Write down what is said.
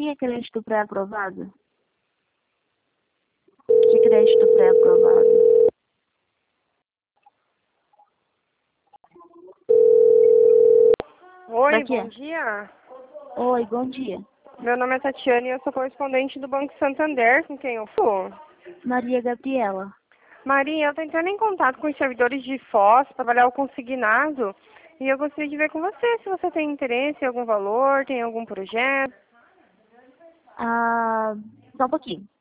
tinha crédito pré-aprovado? Que crédito pré-aprovado? Oi, Daqui. bom dia. Oi, bom dia. Meu nome é Tatiana e eu sou correspondente do Banco Santander, com quem eu falo. Maria Gabriela. Maria, eu estou entrando em contato com os servidores de Foz para trabalhar o consignado e eu gostaria de ver com você se você tem interesse em algum valor, tem algum projeto. Ah, só um pouquinho.